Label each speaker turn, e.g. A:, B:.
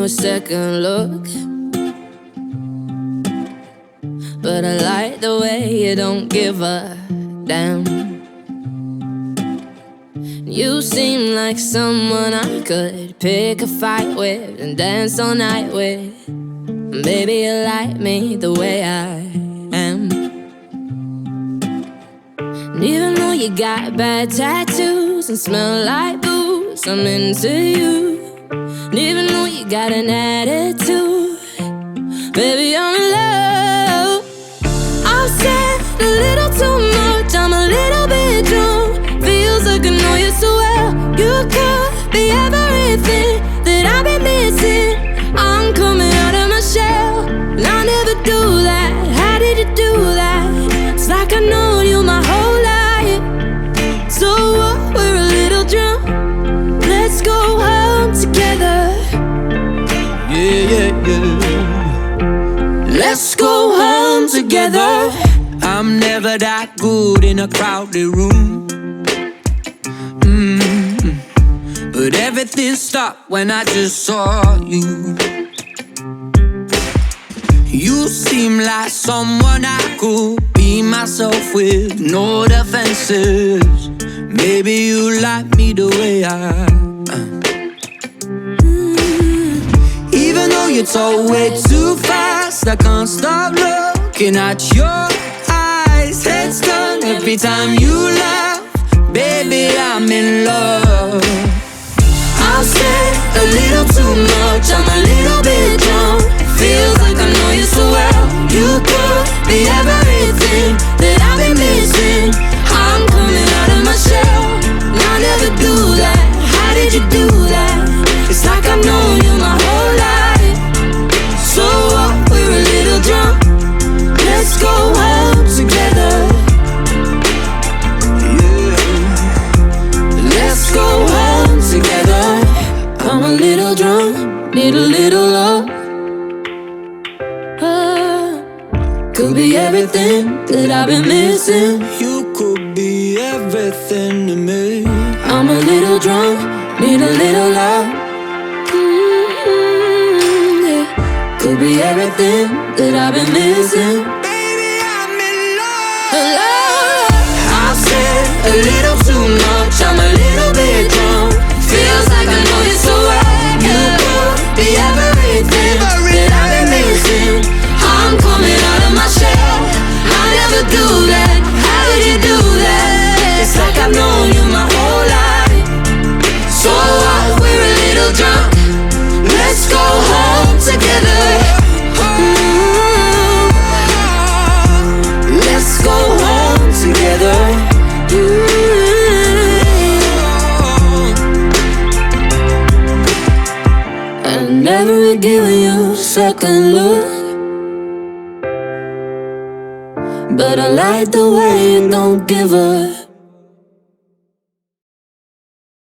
A: a second look, but I like the way you don't give a damn. You seem like someone I could pick a fight with and dance all night with. Baby, you like me the way I am. And even though you got bad tattoos and smell like booze, I'm into you. And even though you got an attitude, baby, I'm in love. I've said a little too much, I'm a little bit drunk. Feels like I know you so well. You could be everything that I've been missing. I'm coming out of my shell, and I never do that. How did you do that? It's like I know you my whole life. So what, we're a little drunk. Let's go home together.
B: Yeah, yeah, yeah.
A: Let's go home together.
B: I'm never that good in a crowded room. But everything stopped when I just saw you. You seem like someone I could be myself with, no defenses. Maybe you like me the way I am. Even though you talk way too fast, I can't stop looking at your eyes. Head's done every time you laugh. Baby, I'm in love.
A: I've said a little too much, I'm a little bit drunk. Feels like I know you so well. You could be everything that I've been missing. I'm coming out of my shell, and I never do that. How did you do that? It's like I've known you my whole life. So what, we're a little drunk. Let's go home together. Let's go home together. I'm a little drunk, need a little love. Could be everything that I've been missing.
B: You could be everything to me.
A: I'm a little drunk, need a little love. Yeah. Could be everything that I've been missing.
B: Baby, I'm in love.
A: I've said a little too much, I'm a little bit drunk. Feels like I know you so well. You could be everything that I've been missing. I'm coming out of my shell, I never do that. How did you do that? It's like I've known you my whole life. So what, we're a little drunk. Let's go home together. Let's go home together. I never given you a second look, but I like the way you don't give a